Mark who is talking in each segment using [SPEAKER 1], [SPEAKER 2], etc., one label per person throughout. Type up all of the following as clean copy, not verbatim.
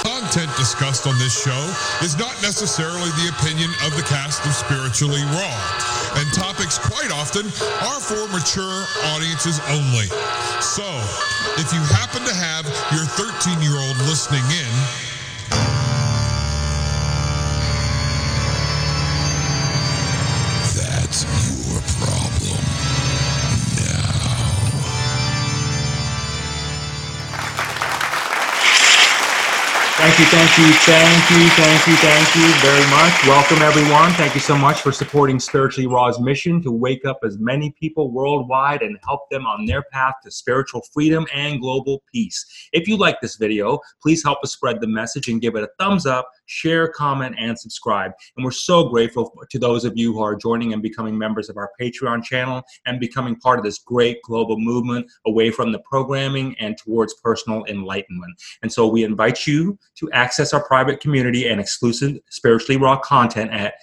[SPEAKER 1] Content discussed on this show is not necessarily the opinion of the cast of Spiritually Raw, and topics quite often are for mature audiences only. So, if you happen to have your 13-year-old listening in, that's your problem now.
[SPEAKER 2] Thank you very much. Welcome, everyone. Thank you so much for supporting Spiritually Raw's mission to wake up as many people worldwide and help them on their path to spiritual freedom and global peace. If you like this video, please help us spread the message and give it a thumbs up, share, comment, and subscribe. And we're so grateful to those of you who are joining and becoming members of our Patreon channel and becoming part of this great global movement away from the programming and towards personal enlightenment. And so we invite you to access our private community and exclusive Spiritually Raw content at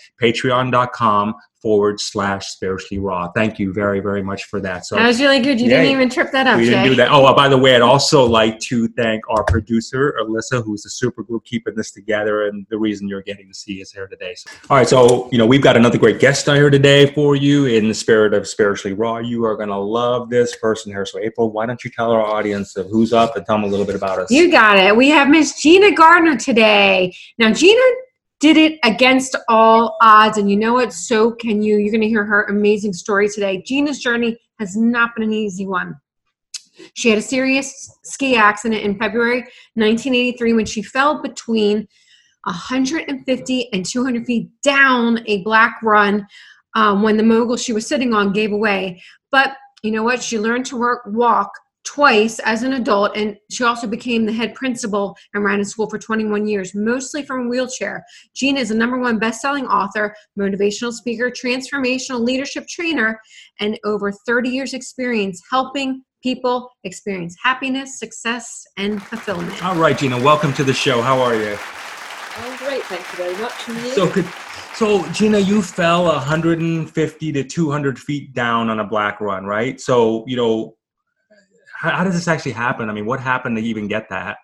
[SPEAKER 2] patreon.com/spiritually raw. Thank you very, very much for that. So
[SPEAKER 3] that was really good. You didn't even trip that up,
[SPEAKER 2] we didn't do that. Oh, by the way, I'd also like to thank our producer, Alyssa, who's the super group keeping this together and the reason you're getting to see us here today. So, all right, so, we've got another great guest here today for you in the spirit of Spiritually Raw. You are going to love this person here. So, April, why don't you tell our audience of who's up and tell them a little bit about us?
[SPEAKER 3] You got it. We have Miss Gina Gardner today. Now, Gina did it against all odds, and you know what? So can you. You're going to hear her amazing story today. Gina's journey has not been an easy one. She had a serious ski accident in February 1983 when she fell between 150 and 200 feet down a black run when the mogul she was sitting on gave away. But you know what? She learned to walk twice as an adult, and she also became the head principal and ran a school for 21 years, mostly from a wheelchair. Gina is a #1 best-selling author, motivational speaker, transformational leadership trainer, and over 30 years experience helping people experience happiness, success, and fulfillment.
[SPEAKER 2] All right, Gina, welcome to the show. How are you?
[SPEAKER 4] I'm great, thank you very much. And you?
[SPEAKER 2] So, Gina, you fell 150 to 200 feet down on a black run, right? So, how does this actually happen? I mean, what happened to even get that?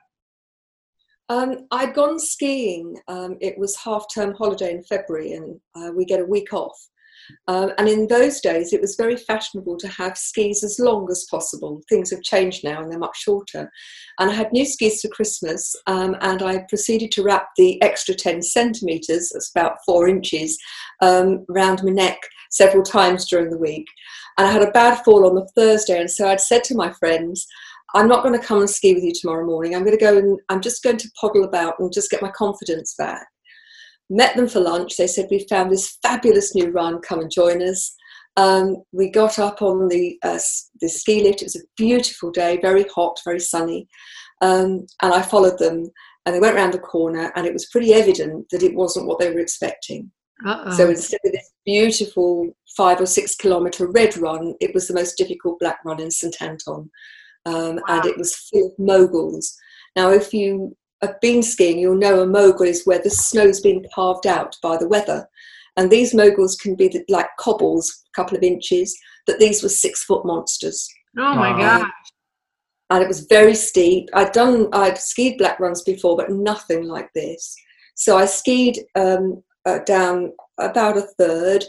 [SPEAKER 4] I'd gone skiing. It was half-term holiday in February, and we get a week off. And in those days, it was very fashionable to have skis as long as possible. Things have changed now, and they're much shorter. And I had new skis for Christmas, and I proceeded to wrap the extra 10 centimetres, that's about 4 inches, around my neck several times during the week. And I had a bad fall on the Thursday, and so I'd said to my friends, I'm not going to come and ski with you tomorrow morning. I'm just going to poddle about and just get my confidence back. Met them for lunch. They said, we found this fabulous new run, come and join us. We got up on the ski lift. It was a beautiful day, very hot, very sunny. And I followed them, and they went around the corner, and it was pretty evident that it wasn't what they were expecting.
[SPEAKER 3] Uh-oh.
[SPEAKER 4] So instead of this beautiful 5 or 6 kilometre red run, it was the most difficult black run in St Anton.
[SPEAKER 3] Wow.
[SPEAKER 4] And it was full of moguls. Now, if you have been skiing, you'll know a mogul is where the snow's been carved out by the weather. And these moguls can be like cobbles, a couple of inches, but these were 6-foot monsters.
[SPEAKER 3] Oh my gosh.
[SPEAKER 4] And it was very steep. I'd skied black runs before, but nothing like this. So I skied down about a third,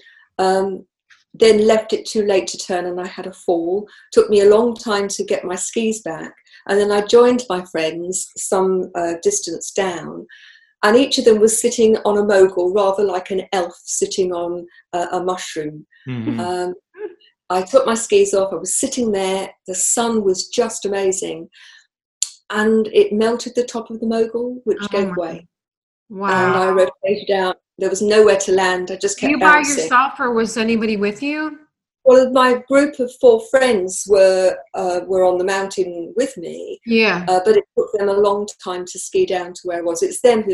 [SPEAKER 4] then left it too late to turn, and I had a fall. Took me a long time to get my skis back, and then I joined my friends some distance down, and each of them was sitting on a mogul, rather like an elf sitting on a mushroom. Mm-hmm. I took my skis off. I was sitting there. The sun was just amazing, and it melted the top of the mogul, which gave way.
[SPEAKER 3] Wow.
[SPEAKER 4] And I rotated out. There was nowhere to land. I just kept bouncing.
[SPEAKER 3] Were you by yourself, or was anybody with you?
[SPEAKER 4] Well, my group of 4 friends were on the mountain with me.
[SPEAKER 3] Yeah.
[SPEAKER 4] But it took them a long time to ski down to where I was. It's them who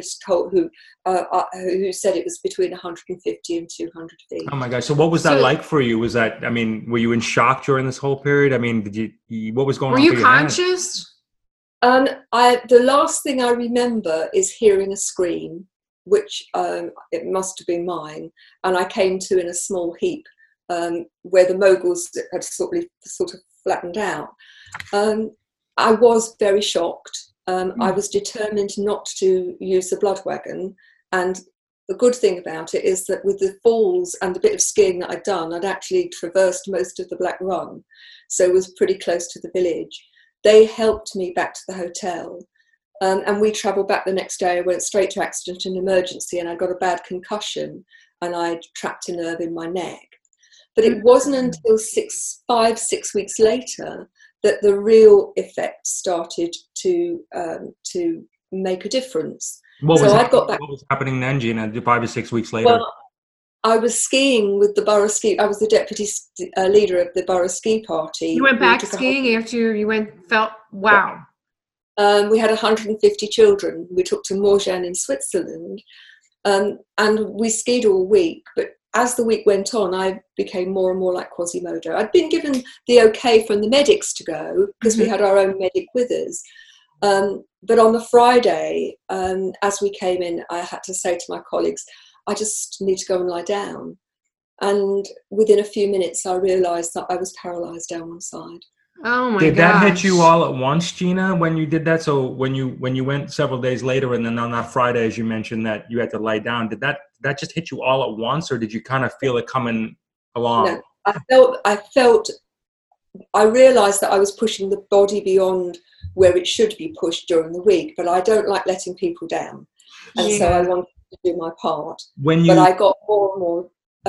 [SPEAKER 4] said it was between 150 and 200 feet.
[SPEAKER 2] Oh my gosh! So what was that like for you? Were you in shock during this whole period? I mean, what was going on?
[SPEAKER 3] Were you conscious?
[SPEAKER 4] The last thing I remember is hearing a scream, which it must have been mine, and I came to in a small heap. Where the moguls had sort of flattened out. I was very shocked. I was determined not to use the blood wagon. And the good thing about it is that with the falls and the bit of skiing that I'd done, I'd actually traversed most of the Black Run, so it was pretty close to the village. They helped me back to the hotel, and we travelled back the next day. I went straight to accident and emergency, and I got a bad concussion, and I trapped a nerve in my neck. But it wasn't until 6 weeks later that the real effect started to make a difference.
[SPEAKER 2] What was happening then, Gina, 5 or 6 weeks later?
[SPEAKER 4] Well, I was skiing with the borough ski. I was the deputy leader of the borough ski party.
[SPEAKER 3] You went back skiing after you felt, wow.
[SPEAKER 4] We had 150 children. We took to Morges in Switzerland, and we skied all week. But as the week went on, I became more and more like Quasimodo. I'd been given the okay from the medics to go because we had our own medic with us. But on the Friday, as we came in, I had to say to my colleagues, I just need to go and lie down. And within a few minutes, I realised that I was paralysed down one side.
[SPEAKER 3] Oh my god!
[SPEAKER 2] Did that hit you all at once, Gina, when you did that? So when you went several days later, and then on that Friday, as you mentioned, that you had to lie down, did that just hit you all at once, or did you kind of feel it coming along?
[SPEAKER 4] No, I realised that I was pushing the body beyond where it should be pushed during the week, but I don't like letting people down, and so I wanted to do my part. But I got more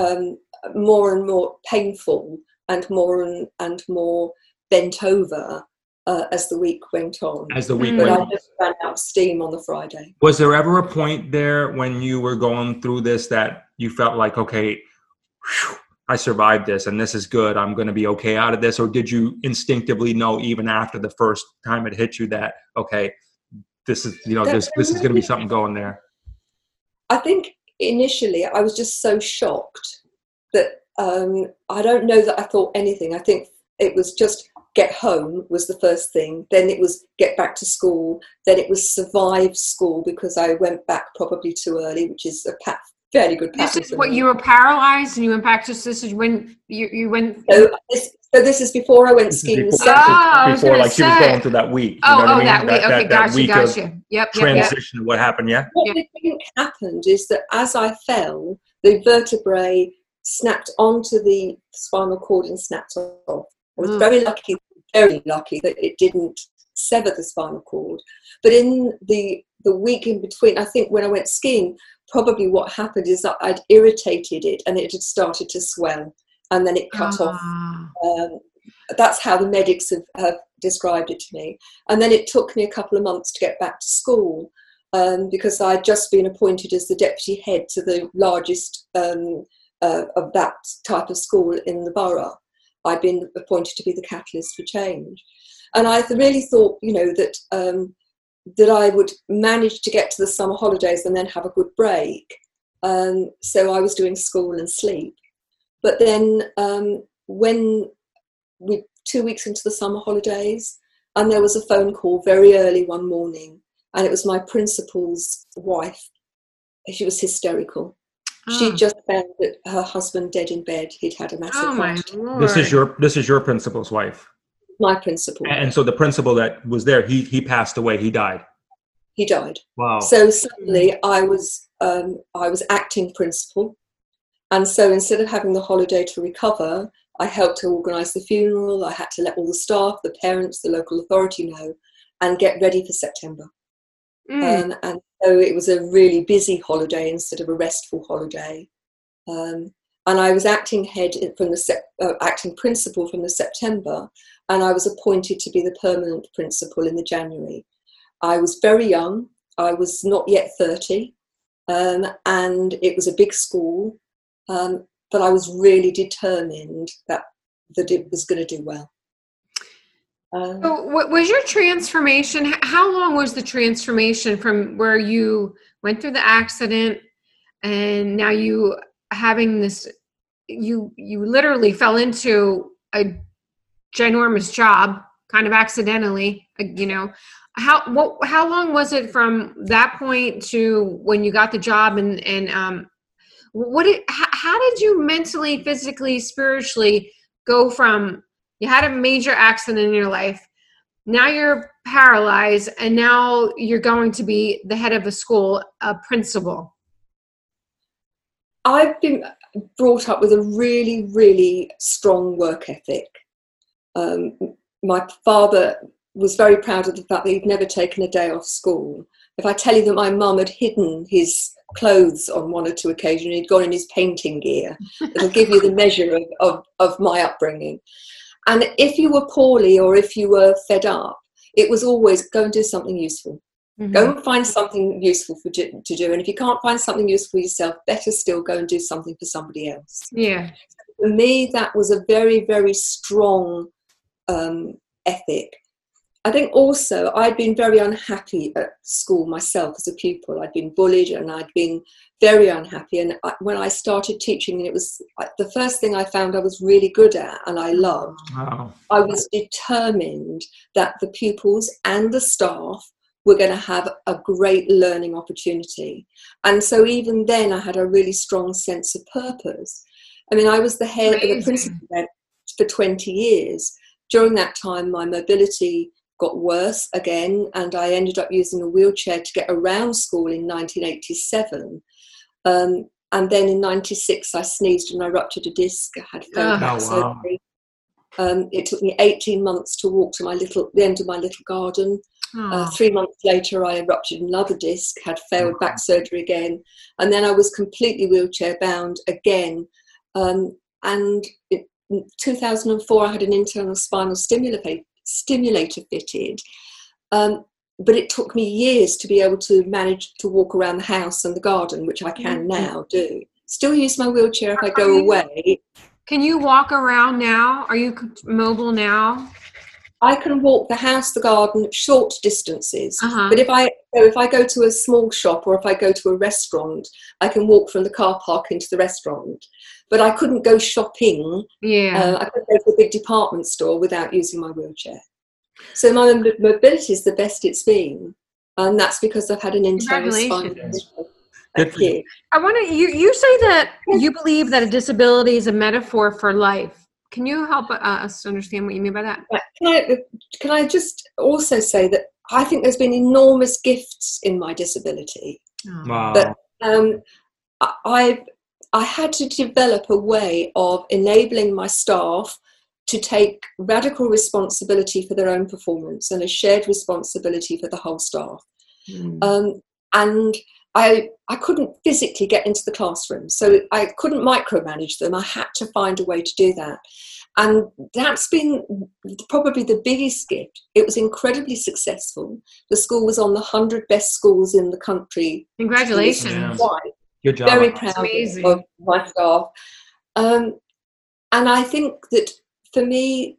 [SPEAKER 4] and more painful and more bent over as the week went on.
[SPEAKER 2] As the week
[SPEAKER 4] but
[SPEAKER 2] went
[SPEAKER 4] I just ran out of steam on the Friday.
[SPEAKER 2] Was there ever a point there when you were going through this that you felt like, okay, whew, I survived this and this is good, I'm going to be okay out of this? Or did you instinctively know even after the first time it hit you that, okay, this is, this is going to be something going there?
[SPEAKER 4] I think initially I was just so shocked that I don't know that I thought anything. I think it was just get home was the first thing. Then it was get back to school. Then it was survive school because I went back probably too early, which is a fairly good pattern.
[SPEAKER 3] This is what you were paralyzed and you went back to this is when you went.
[SPEAKER 4] So this is before I went skiing.
[SPEAKER 2] Before like she was going through that week.
[SPEAKER 3] That week. Okay, gotcha. Yep.
[SPEAKER 2] Transition. What happened? Yeah.
[SPEAKER 4] What I think happened is that as I fell, the vertebrae snapped onto the spinal cord and snapped off. I was very lucky that it didn't sever the spinal cord. But in the week in between, I think when I went skiing, probably what happened is that I'd irritated it and it had started to swell and then it cut off. That's how the medics have described it to me. And then it took me a couple of months to get back to school because I'd just been appointed as the deputy head to the largest of that type of school in the borough. I'd been appointed to be the catalyst for change. And I really thought, that I would manage to get to the summer holidays and then have a good break. So I was doing school and sleep. But then when 2 weeks into the summer holidays, and there was a phone call very early one morning, and it was my principal's wife. She was hysterical. She just found that her husband dead in bed. He'd had a massive heart attack.
[SPEAKER 2] This is your principal's wife.
[SPEAKER 4] My principal.
[SPEAKER 2] And so the principal that was there, he passed away. He died.
[SPEAKER 4] He died.
[SPEAKER 2] Wow.
[SPEAKER 4] So suddenly I was acting principal, and so instead of having the holiday to recover, I helped to organise the funeral. I had to let all the staff, the parents, the local authority know, and get ready for September. And so it was a really busy holiday instead of a restful holiday. And I was acting head from acting principal from the September, and I was appointed to be the permanent principal in the January. I was very young. I was not yet 30, and it was a big school, but I was really determined that it was going to do well.
[SPEAKER 3] So what was your transformation? How long was the transformation from where you went through the accident and now you having this, you literally fell into a ginormous job kind of accidentally, how long was it from that point to when you got the job and how did you mentally, physically, spiritually go from you had a major accident in your life, now you're paralyzed, and now you're going to be the head of a school, a principal?
[SPEAKER 4] I've been brought up with a really, really strong work ethic. My father was very proud of the fact that he'd never taken a day off school. If I tell you that my mum had hidden his clothes on one or two occasions, he'd gone in his painting gear, it'll give you the measure of my upbringing. And if you were poorly or if you were fed up, it was always go and do something useful. Mm-hmm. Go and find something useful to do. And if you can't find something useful for yourself, better still go and do something for somebody else.
[SPEAKER 3] Yeah.
[SPEAKER 4] For me, that was a very, very strong ethic. I think also I'd been very unhappy at school myself as a pupil. I'd been bullied and I'd been very unhappy. And when I started teaching, it was the first thing I found I was really good at and I loved. Wow. I was determined that the pupils and the staff were going to have a great learning opportunity. And so even then I had a really strong sense of purpose. I mean, I was the head of the principal for 20 years. During that time, my mobility got worse again, and I ended up using a wheelchair to get around school in 1987. And then in 96, I sneezed and I ruptured a disc. I had failed back surgery. It took me 18 months to walk to the end of my little garden. 3 months later, I ruptured another disc, had failed back surgery again. And then I was completely wheelchair bound again. And in 2004, I had an internal spinal stimulator fitted. But it took me years to be able to manage to walk around the house and the garden, which I can now do. Still use my wheelchair if I go away.
[SPEAKER 3] Can you walk around now? Are you mobile now?
[SPEAKER 4] I can walk the house, the garden, short distances. But if I go to a small shop or if I go to a restaurant, I can walk from the car park into the restaurant. But I couldn't go shopping. I couldn't go to a big department store without using my wheelchair. So my mobility is the best it's been. And that's because I've had an internal spinal. Thank you.
[SPEAKER 3] I want to. You say that you believe that a disability is a metaphor for life. Can you help us understand what you mean by that?
[SPEAKER 4] Can I just also say that I think there's been enormous gifts in my disability.
[SPEAKER 2] Wow.
[SPEAKER 4] But I had to develop a way of enabling my staff to take radical responsibility for their own performance and a shared responsibility for the whole staff. And I couldn't physically get into the classroom, so I couldn't micromanage them. I had to find a way to do that. And that's been probably the biggest gift. It was incredibly successful. The school was on the 100 best schools in the country.
[SPEAKER 3] Congratulations.
[SPEAKER 2] Yeah. Good job.
[SPEAKER 4] Very proud of my staff. And I think that for me,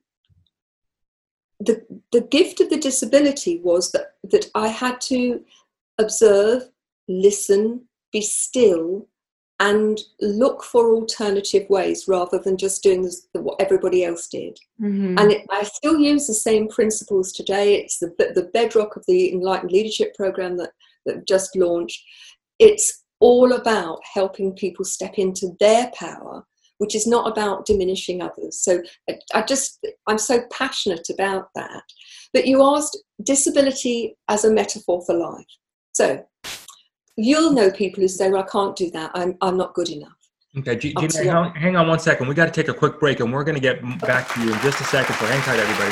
[SPEAKER 4] the gift of the disability was that I had to observe, listen, be still, and look for alternative ways rather than just doing what everybody else did. And I still use the same principles today. It's the bedrock of the Enlightened Leadership Program that just launched. It's all about helping people step into their power, which is not about diminishing others. So I'm so passionate about that. But you asked disability as a metaphor for life. So you'll know people who say, well, I can't do that. I'm not good enough.
[SPEAKER 2] Okay, Gina, hang on 1 second. We got to take a quick break, and we're going to get back to you in just a second. So hang tight, everybody.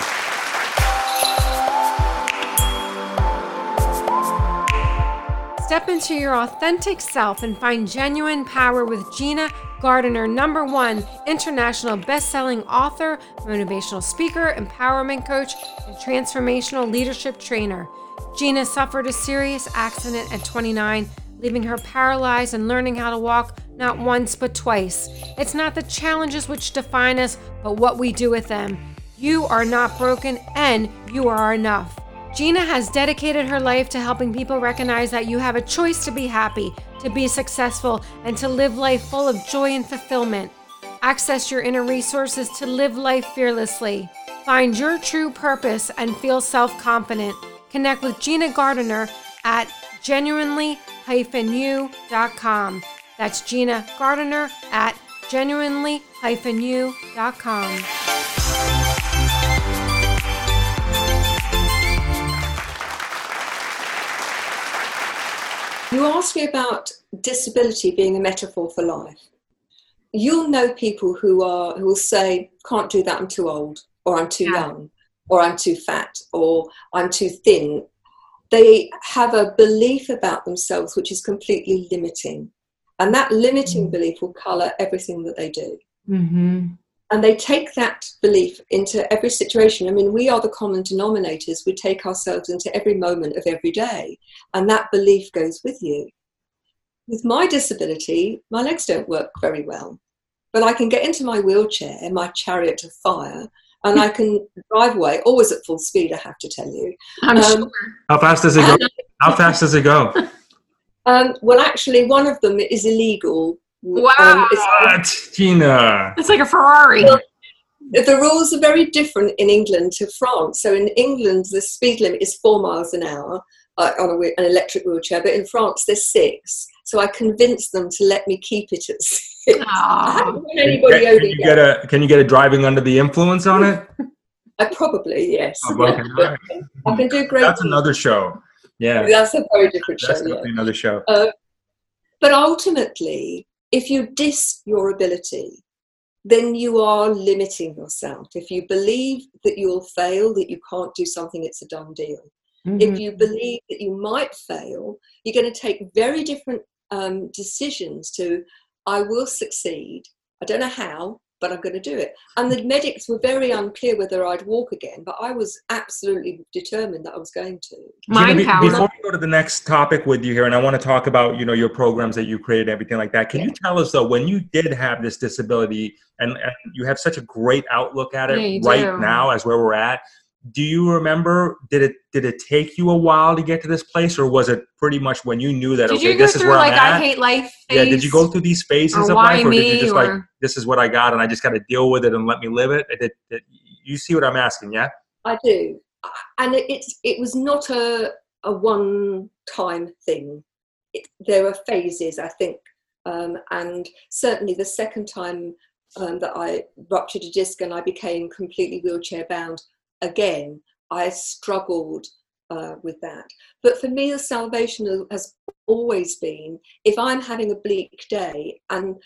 [SPEAKER 3] Step into your authentic self and find genuine power with Gina Gardiner, #1 international best-selling author, motivational speaker, empowerment coach, and transformational leadership trainer. Gina suffered a serious accident at 29, leaving her paralyzed and learning how to walk not once but twice. It's not the challenges which define us, but what we do with them. You are not broken and you are enough. Gina has dedicated her life to helping people recognize that you have a choice to be happy, to be successful, and to live life full of joy and fulfillment. Access your inner resources to live life fearlessly. Find your true purpose and feel self-confident. Connect with Gina Gardiner at genuinely-you.com. That's Gina Gardiner at genuinely-you.com.
[SPEAKER 4] You asked me about disability being a metaphor for life. You'll know people who will say, can't do that, I'm too old, or I'm too young, or I'm too fat, or I'm too thin. They have a belief about themselves which is completely limiting. And that limiting belief will colour everything that they do.
[SPEAKER 3] Mm-hmm.
[SPEAKER 4] And they take that belief into every situation. I mean, we are the common denominators. We take ourselves into every moment of every day. And that belief goes with you. With my disability, my legs don't work very well. But I can get into my wheelchair, my chariot of fire, and I can drive away, always at full speed, I have to tell you.
[SPEAKER 3] I'm sure.
[SPEAKER 2] How fast does it go? How fast does it go?
[SPEAKER 4] Well, actually, one of them is illegal.
[SPEAKER 3] Wow.
[SPEAKER 2] What, Gina?
[SPEAKER 3] It's like a Ferrari.
[SPEAKER 4] Well, the rules are very different in England to France. So in England, the speed limit is 4 miles an hour on an electric wheelchair, but in France, there's 6. So I convinced them to let me keep it at 6. I haven't got anybody over yet.
[SPEAKER 2] Can you get a driving under the influence on it?
[SPEAKER 4] I probably, yes.
[SPEAKER 2] Oh, okay.
[SPEAKER 4] But I can do great.
[SPEAKER 2] That's another show. Yeah.
[SPEAKER 4] That's a very different show.
[SPEAKER 2] That's definitely another show.
[SPEAKER 4] But ultimately, if you diss your ability, then you are limiting yourself. If you believe that you'll fail, that you can't do something, it's a done deal.
[SPEAKER 3] Mm-hmm.
[SPEAKER 4] If you believe that you might fail, you're going to take very different decisions to, I will succeed. I don't know how, but I'm going to do it. And the medics were very unclear whether I'd walk again, but I was absolutely determined that I was going to.
[SPEAKER 3] Mind power.
[SPEAKER 2] Before we go to the next topic with you here, and I want to talk about, your programs that you created, everything like that. Can you tell us, though, when you did have this disability and you have such a great outlook at it right now as where we're at, do you remember, did it take you a while to get to this place, or was it pretty much when you knew that, this is where I'm at?
[SPEAKER 3] I hate life phase?
[SPEAKER 2] Yeah, did you go through these phases of life, or did you just this is what I got and I just got to deal with it and let me live it? You see what I'm asking, yeah?
[SPEAKER 4] I do. And it was not a one-time thing. There were phases, I think. And certainly the second time that I ruptured a disc and I became completely wheelchair bound, again, I struggled with that. But for me, the salvation has always been, if I'm having a bleak day, and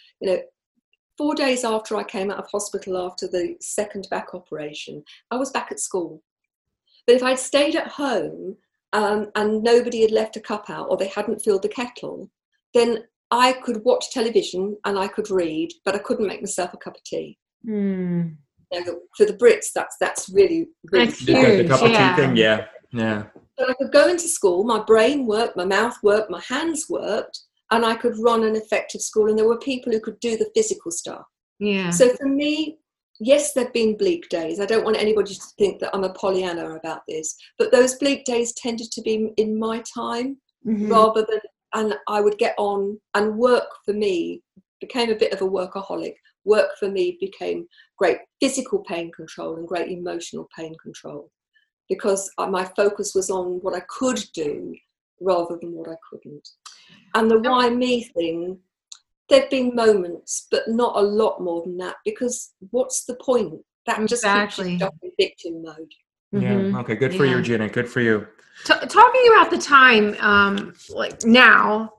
[SPEAKER 4] 4 days after I came out of hospital after the second back operation, I was back at school. But if I'd stayed at home and nobody had left a cup out or they hadn't filled the kettle, then I could watch television and I could read, but I couldn't make myself a cup of tea.
[SPEAKER 3] Mm.
[SPEAKER 4] For the Brits, that's really
[SPEAKER 3] That's
[SPEAKER 4] huge.
[SPEAKER 3] huge.
[SPEAKER 2] The cup of tea thing, yeah.
[SPEAKER 4] But I could go into school, my brain worked, my mouth worked, my hands worked, and I could run an effective school, and there were people who could do the physical stuff.
[SPEAKER 3] Yeah.
[SPEAKER 4] So for me, yes, there've been bleak days. I don't want anybody to think that I'm a Pollyanna about this, but those bleak days tended to be in my time rather than, and I would get on, and work for me became a bit of a workaholic. Work for me became great physical pain control and great emotional pain control, because my focus was on what I could do rather than what I couldn't. And the why me thing, there've been moments, but not a lot more than that, because what's the point? That just keeps you stuck in victim mode.
[SPEAKER 2] Yeah. Okay. Good for you, Gina. Good for you.
[SPEAKER 3] Talking about the time, like now,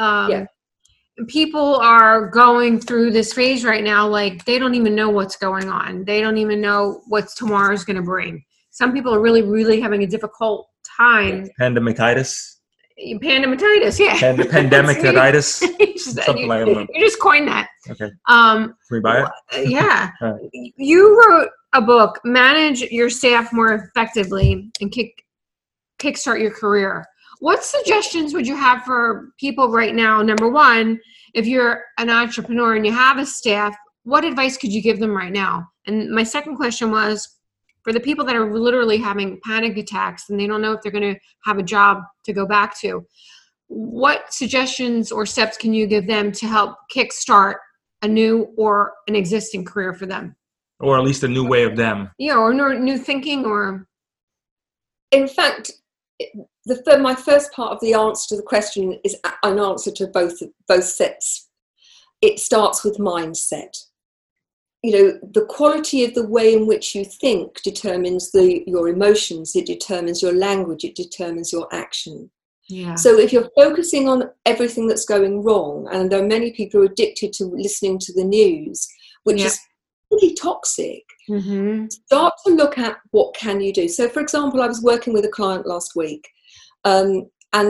[SPEAKER 3] people are going through this phase right now, like they don't even know what's going on. They don't even know what tomorrow's going to bring. Some people are really, really having a difficult time.
[SPEAKER 2] Pandemicitis.
[SPEAKER 3] Pandemicitis, yeah.
[SPEAKER 2] Pandemicitis.
[SPEAKER 3] You just coined that.
[SPEAKER 2] Okay. Can we buy it?
[SPEAKER 3] Yeah.
[SPEAKER 2] Right.
[SPEAKER 3] You wrote a book, Manage Your Staff More Effectively and Kickstart Your Career. What suggestions would you have for people right now? Number one, if you're an entrepreneur and you have a staff, what advice could you give them right now? And my second question was, for the people that are literally having panic attacks and they don't know if they're going to have a job to go back to, what suggestions or steps can you give them to help kickstart a new or an existing career for them?
[SPEAKER 2] Or at least a new way of them.
[SPEAKER 3] Yeah, or new thinking, or...
[SPEAKER 4] In fact, my first part of the answer to the question is an answer to both sets. It starts with mindset. The quality of the way in which you think determines your emotions, it determines your language, it determines your action.
[SPEAKER 3] Yeah.
[SPEAKER 4] So if you're focusing on everything that's going wrong, and there are many people who are addicted to listening to the news, which is really toxic, start to look at what can you do. So, for example, I was working with a client last week, and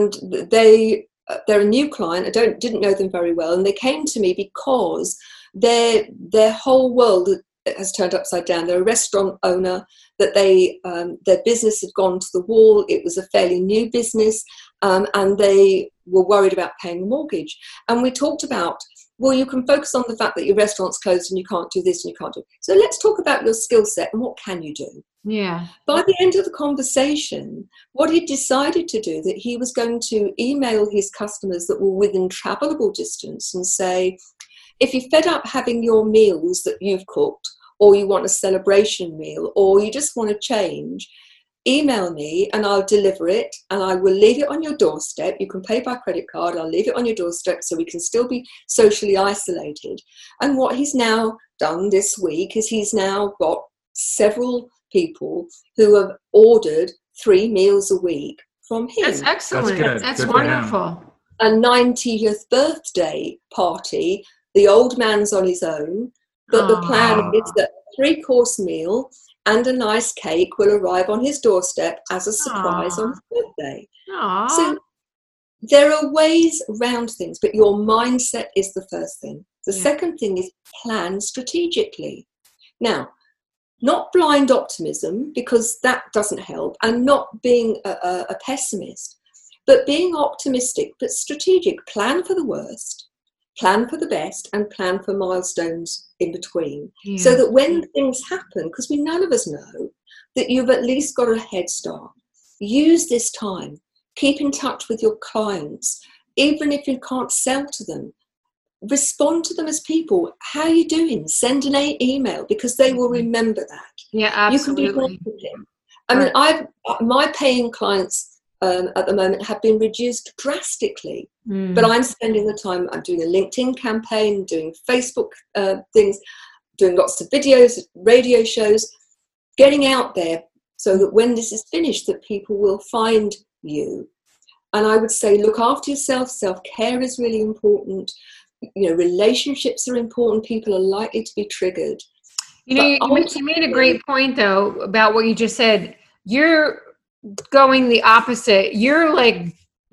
[SPEAKER 4] they're a new client. I didn't know them very well, and they came to me because their whole world has turned upside down. They're a restaurant owner that their business had gone to the wall. It was a fairly new business, and they were worried about paying the mortgage. And we talked about, well, you can focus on the fact that your restaurant's closed and you can't do this and you can't do it. So let's talk about your skill set and what can you do.
[SPEAKER 3] Yeah.
[SPEAKER 4] By the end of the conversation, what he decided to do, that he was going to email his customers that were within travelable distance and say, if you're fed up having your meals that you've cooked, or you want a celebration meal, or you just want to change, email me and I'll deliver it, and I will leave it on your doorstep. You can pay by credit card. I'll leave it on your doorstep so we can still be socially isolated. And what he's now done this week is he's now got several people who have ordered 3 meals a week from him.
[SPEAKER 3] That's excellent.
[SPEAKER 2] That's good.
[SPEAKER 3] That's
[SPEAKER 2] Good
[SPEAKER 3] wonderful.
[SPEAKER 4] A 90th birthday party. The old man's on his own, but the plan is that a 3-course meal and a nice cake will arrive on his doorstep as a surprise on his birthday. So there are ways around things, but your mindset is the first thing. The second thing is plan strategically. Now, not blind optimism, because that doesn't help, and not being a pessimist, but being optimistic but strategic. Plan for the worst, plan for the best, and plan for milestones in between. So that when things happen, because none of us know, that you've at least got a head start. Use this time. Keep in touch with your clients. Even if you can't sell to them, respond to them as people. How are you doing? Send an email, because they will remember that.
[SPEAKER 3] Yeah, absolutely.
[SPEAKER 4] You can be confident. I mean, my paying clients at the moment have been reduced drastically, but I'm spending the time. I'm doing a LinkedIn campaign, doing Facebook things, doing lots of videos, radio shows, getting out there so that when this is finished, that people will find you. And I would say, look after yourself. Self-care is really important. Relationships are important. People are likely to be triggered.
[SPEAKER 3] You made a great point, though, about what you just said. You're going the opposite. You're like,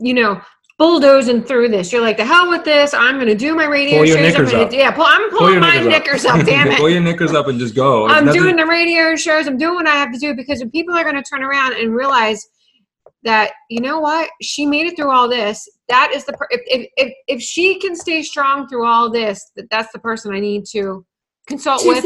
[SPEAKER 3] bulldozing through this. You're like, the hell with this. I'm going to do my radio shows. I'm pulling my knickers up, damn it.
[SPEAKER 2] Pull your knickers up and just go.
[SPEAKER 3] I'm doing the radio shows. I'm doing what I have to do, because people are going to turn around and realize that, you know what, she made it through all this. That is if she can stay strong through all this, that's the person I need to consult with.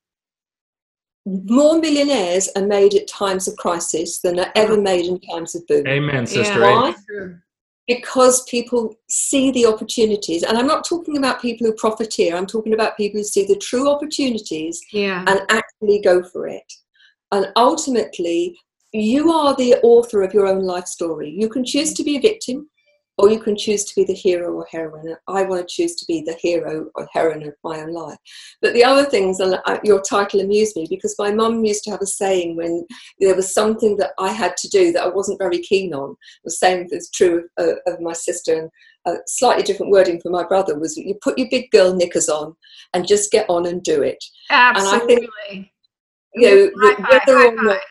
[SPEAKER 4] More millionaires are made at times of crisis than are ever made in times of boom.
[SPEAKER 2] Amen, sister.
[SPEAKER 4] Why? Because people see the opportunities. And I'm not talking about people who profiteer. I'm talking about people who see the true opportunities and actually go for it. And ultimately, you are the author of your own life story. You can choose to be a victim, or you can choose to be the hero or heroine. I want to choose to be the hero or heroine of my own life. But the other things, and your title amused me, because my mum used to have a saying when there was something that I had to do that I wasn't very keen on. The same is true of my sister, and slightly different wording for my brother was, you put your big girl knickers on and just get on and do it.
[SPEAKER 3] Absolutely.
[SPEAKER 4] And I think, whether or not...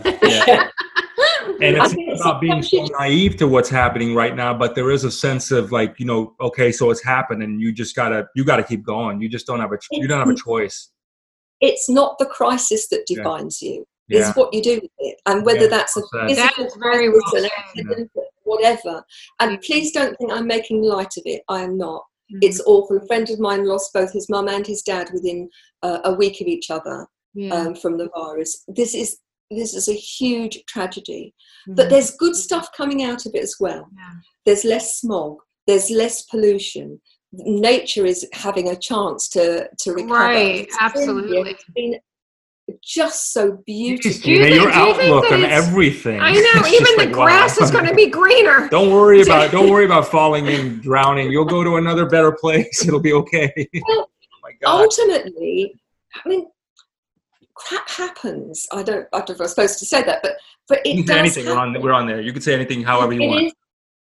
[SPEAKER 2] And it's not about being so naive to what's happening right now, but there is a sense of like, okay, so it's happened, and you gotta keep going. You just don't have a choice. It's
[SPEAKER 4] not the crisis that defines you. It's what you do with it, and whether that's a physical crisis, an accident, whatever. And please don't think I'm making light of it. I am not. It's awful. A friend of mine lost both his mum and his dad within a week of each other from the virus. This is a huge tragedy, but there's good stuff coming out of it as well. There's less smog, there's less pollution. Nature is having a chance to recover.
[SPEAKER 3] Right, absolutely.
[SPEAKER 4] It's been just so beautiful.
[SPEAKER 2] Your outlook on everything.
[SPEAKER 3] I know, even the grass is going to be greener.
[SPEAKER 2] Don't worry about falling in, drowning. You'll go to another better place. It'll be okay.
[SPEAKER 4] Well, ultimately, I mean, crap happens. I don't know if I'm supposed to say that, but it does
[SPEAKER 2] anything.
[SPEAKER 4] happen.
[SPEAKER 2] We're on there. You can say anything however you want.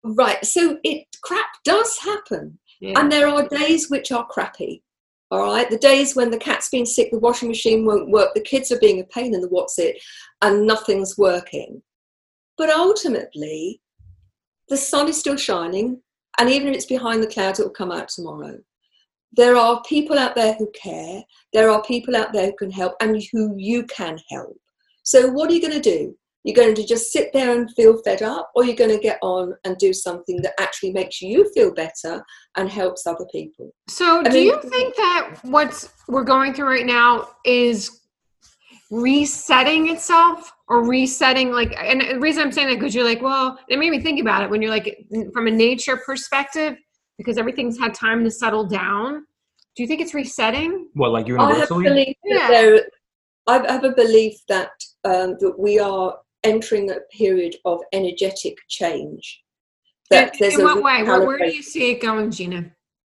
[SPEAKER 4] Right. So crap does happen.
[SPEAKER 3] Yeah.
[SPEAKER 4] And there are days which are crappy. All right. The days when the cat's been sick, the washing machine won't work, the kids are being a pain in the what's it, and nothing's working. But ultimately, the sun is still shining. And even if it's behind the clouds, it will come out tomorrow. There are people out there who care. There are people out there who can help and who you can help. So what are you going to do? You're going to just sit there and feel fed up, or you're going to get on and do something that actually makes you feel better and helps other people.
[SPEAKER 3] So do you think that what we're going through right now is resetting itself, or resetting, like, and the reason I'm saying that, because you're like, well, it made me think about it when you're like, from a nature perspective, because everything's had time to settle down. Do you think it's resetting?
[SPEAKER 2] Well, like universally?
[SPEAKER 4] I have a belief that that we are entering a period of energetic change.
[SPEAKER 3] In what way? Where do you see it going, Gina?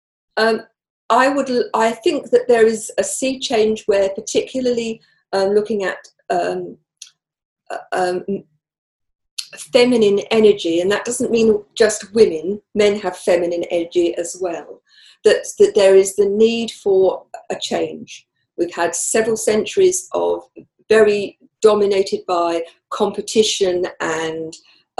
[SPEAKER 4] I think that there is a sea change where, particularly looking at feminine energy, and that doesn't mean just women, men have feminine energy as well, that there is the need for a change. We've had several centuries of very dominated by competition and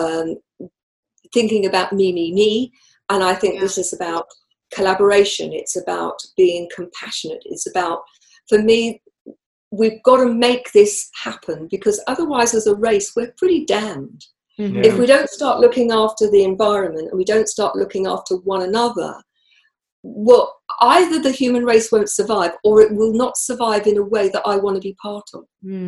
[SPEAKER 4] thinking about me, and I think this is about collaboration. It's about being compassionate. It's about, for me, we've got to make this happen, because otherwise as a race we're pretty damned.
[SPEAKER 3] Mm-hmm.
[SPEAKER 4] If we don't start looking after the environment and we don't start looking after one another, well, either the human race won't survive, or it will not survive in a way that I want to be part of.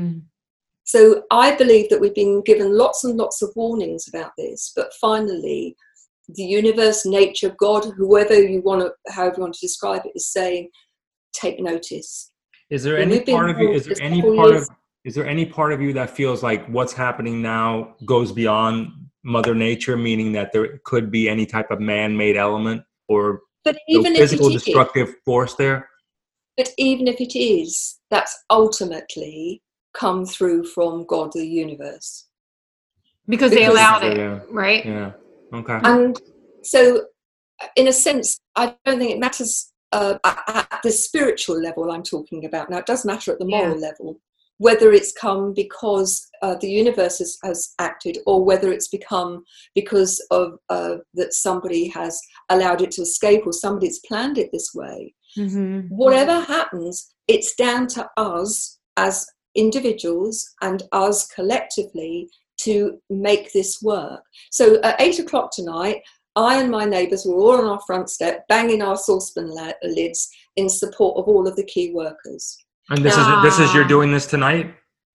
[SPEAKER 4] So I believe that we've been given lots and lots of warnings about this, but finally the universe, nature, God, however you want to, however you want to describe it, is saying, take notice.
[SPEAKER 2] Is there any part of you? Is there any part of you that feels like what's happening now goes beyond Mother Nature, meaning that there could be any type of man-made element or physical destructive force there?
[SPEAKER 4] But even if it is, that's ultimately come through from God, the universe,
[SPEAKER 3] because they allowed it, right?
[SPEAKER 2] Yeah. Okay.
[SPEAKER 4] And so, in a sense, I don't think it matters at the spiritual level I'm talking about. Now, it does matter at the moral level, whether it's come because the universe has acted, or whether it's become because of that somebody has allowed it to escape, or somebody's planned it this way.
[SPEAKER 3] Mm-hmm.
[SPEAKER 4] Whatever happens, it's down to us as individuals and us collectively to make this work. So at 8 o'clock tonight, I and my neighbours were all on our front step, banging our saucepan lids in support of all of the key workers.
[SPEAKER 2] And this is you're doing this tonight?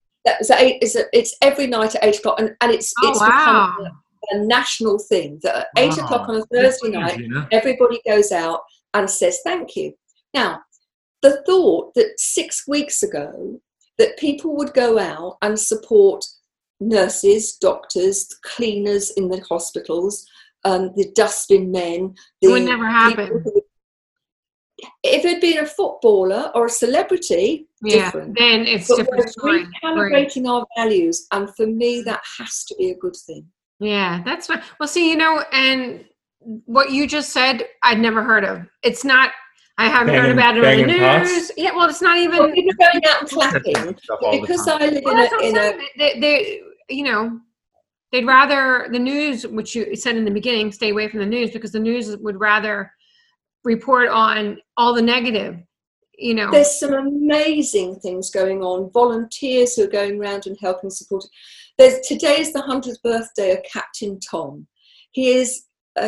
[SPEAKER 4] It's every night at 8 o'clock, and it's become a national thing that at 8 o'clock on a Thursday night, everybody goes out and says thank you. Now, the thought that 6 weeks ago that people would go out and support nurses, doctors, cleaners in the hospitals, the dustbin men.
[SPEAKER 3] It would never happen.
[SPEAKER 4] If it had been a footballer or a celebrity, different.
[SPEAKER 3] Then it's
[SPEAKER 4] but
[SPEAKER 3] different
[SPEAKER 4] we're
[SPEAKER 3] story.
[SPEAKER 4] recalibrating our values, and for me, that has to be a good thing.
[SPEAKER 3] Yeah, that's fine. Well, see, and what you just said, I'd never heard of. It's not. I haven't heard about it on the news.
[SPEAKER 2] Pots?
[SPEAKER 3] Yeah, well, it's not even.
[SPEAKER 4] Well, people are going out and clapping because I live in a.
[SPEAKER 3] They'd rather the news, which you said in the beginning, stay away from the news, because the news would rather report on all the negative.
[SPEAKER 4] There's some amazing things going on. Volunteers who are going around and helping support. Today is the 100th birthday of Captain Tom. He is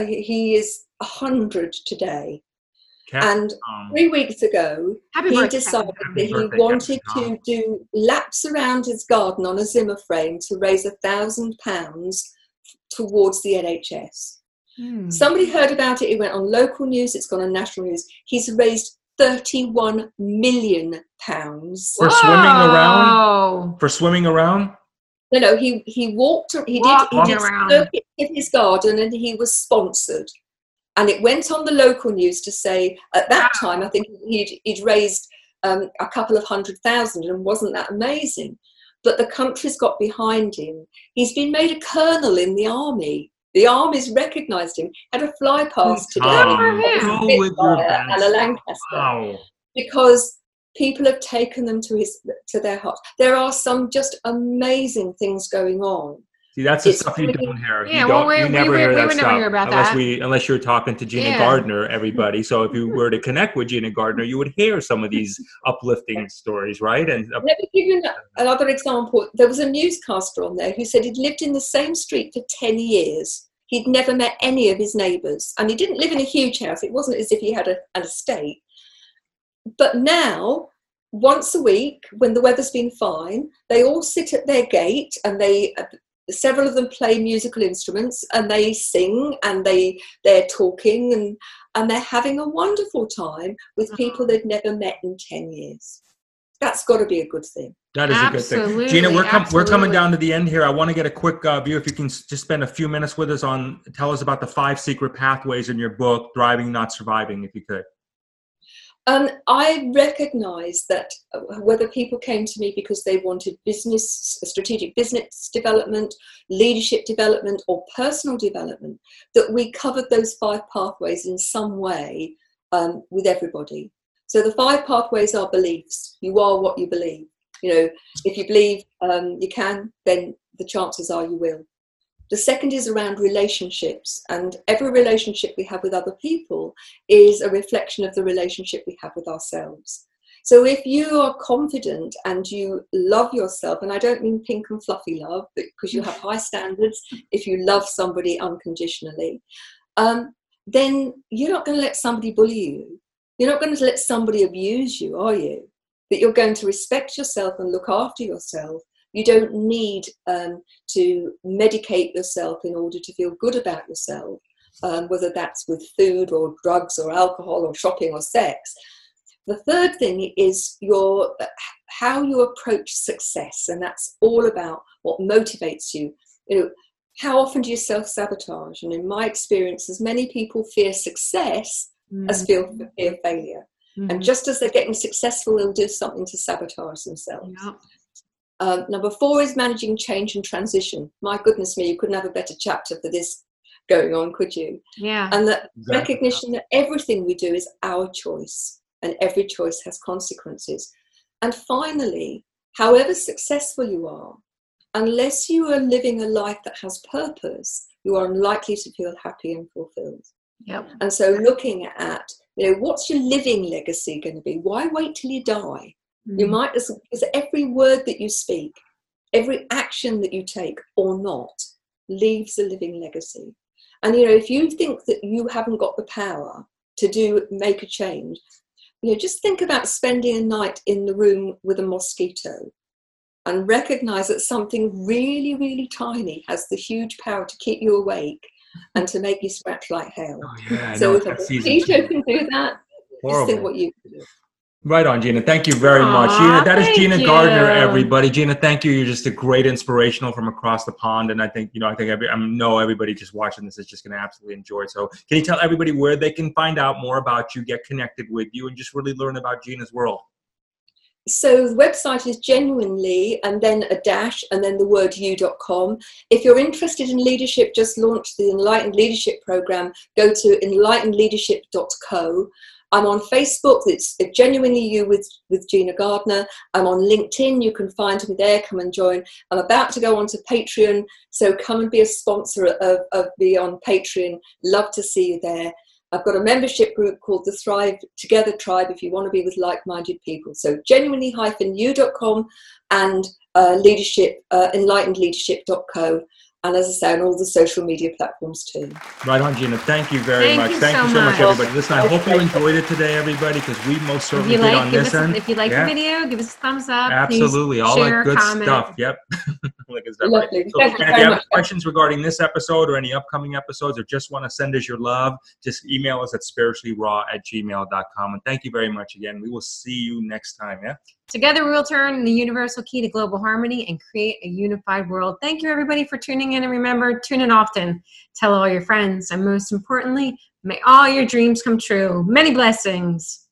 [SPEAKER 4] 100 today. And 3 weeks ago, he decided that he wanted to do laps around his garden on a Zimmer frame to raise £1,000 towards the NHS. Somebody heard about it. It went on local news. It's gone on national news. He's raised £31 million
[SPEAKER 2] for swimming around. For swimming around.
[SPEAKER 4] No. He walked. He did circuit in his garden, and he was sponsored. And it went on the local news to say, at that time, I think he'd raised a couple of 100,000, and wasn't that amazing? But the country's got behind him. He's been made a colonel in the army. The armies recognised him, had a fly past today,
[SPEAKER 3] Go
[SPEAKER 2] with your best.
[SPEAKER 4] and a Lancaster,
[SPEAKER 2] Wow.
[SPEAKER 4] because people have taken them to their hearts. There are some just amazing things going on.
[SPEAKER 2] See, that's the stuff you don't hear.
[SPEAKER 3] Yeah,
[SPEAKER 2] you never hear that stuff
[SPEAKER 3] hear about
[SPEAKER 2] unless you're talking to Gina Gardner, everybody. So if you were to connect with Gina Gardner, you would hear some of these uplifting stories, right? And
[SPEAKER 4] let me give you another example. There was a newscaster on there who said he'd lived in the same street for 10 years. He'd never met any of his neighbours, and he didn't live in a huge house. It wasn't as if he had an estate. But now, once a week, when the weather's been fine, they all sit at their gate, and several of them play musical instruments, and they sing, and they're talking, and they're having a wonderful time with people they've never met in 10 years. That's got to be a good thing.
[SPEAKER 2] That is a good thing. Gina, we're coming down to the end here. I want to get a quick view. If you can just spend a few minutes with us tell us about the 5 secret pathways in your book, Thriving, Not Surviving, if you could.
[SPEAKER 4] I recognise that whether people came to me because they wanted strategic business development, leadership development, or personal development, that we covered those 5 pathways in some way with everybody. So the 5 pathways are beliefs. You are what you believe. If you believe you can, then the chances are you will. The second is around relationships, and every relationship we have with other people is a reflection of the relationship we have with ourselves. So if you are confident and you love yourself, and I don't mean pink and fluffy love, but because you have high standards, if you love somebody unconditionally, then you're not going to let somebody bully you. You're not going to let somebody abuse you, are you? That you're going to respect yourself and look after yourself. You don't need to medicate yourself in order to feel good about yourself, whether that's with food or drugs or alcohol or shopping or sex. The third thing is how you approach success, and that's all about what motivates you. How often do you self-sabotage? And in my experience, as many people fear success as fear failure. And just as they're getting successful, they'll do something to sabotage themselves. Yep. Number 4 is managing change and transition. My goodness me, you couldn't have a better chapter for this going on, could you?
[SPEAKER 3] Yeah.
[SPEAKER 4] And that recognition that everything we do is our choice, and every choice has consequences. And finally, however successful you are, unless you are living a life that has purpose, you are unlikely to feel happy and fulfilled.
[SPEAKER 3] Yep.
[SPEAKER 4] And so looking at, what's your living legacy going to be? Why wait till you die? You might, because every word that you speak, every action that you take or not, leaves a living legacy. And, if you think that you haven't got the power to make a change, just think about spending a night in the room with a mosquito and recognize that something really, really tiny has the huge power to keep you awake and to make you scratch like hell.
[SPEAKER 2] Oh, yeah,
[SPEAKER 4] so if a mosquito can do that, just think what you can do.
[SPEAKER 2] Right on, Gina. Thank you very much. Gina, that is Gina Gardner, everybody. Gina, thank you. You're just a great inspirational from across the pond. And I think, I know everybody just watching this is just going to absolutely enjoy it. So can you tell everybody where they can find out more about you, get connected with you, and just really learn about Gina's world?
[SPEAKER 4] So the website is genuinely, and then a dash, and then the word you.com. If you're interested in leadership, just launched the Enlightened Leadership Program. Go to enlightenedleadership.co. I'm on Facebook. It's Genuinely You with Gina Gardner. I'm on LinkedIn. You can find me there. Come and join. I'm about to go on to Patreon, so come and be a sponsor of me on Patreon. Love to see you there. I've got a membership group called the Thrive Together Tribe if you want to be with like-minded people. So genuinely-you.com and enlightenedleadership.co. And as I say, on all the social media platforms too.
[SPEAKER 2] Right on, Gina. Thank you very much. Thank you so much, everybody. Listen, I hope you enjoyed it today, everybody, because we most certainly did on this end.
[SPEAKER 3] If you like the video, give us a thumbs up.
[SPEAKER 2] Absolutely. All that good stuff. Yep.
[SPEAKER 4] Lovely.
[SPEAKER 2] So, if you have questions regarding this episode or any upcoming episodes, or just want to send us your love, just email us at spirituallyraw@gmail.com. And thank you very much again. We will see you next time. Yeah.
[SPEAKER 3] Together we will turn the universal key to global harmony and create a unified world. Thank you, everybody, for tuning in. And remember, tune in often. Tell all your friends. And most importantly, may all your dreams come true. Many blessings.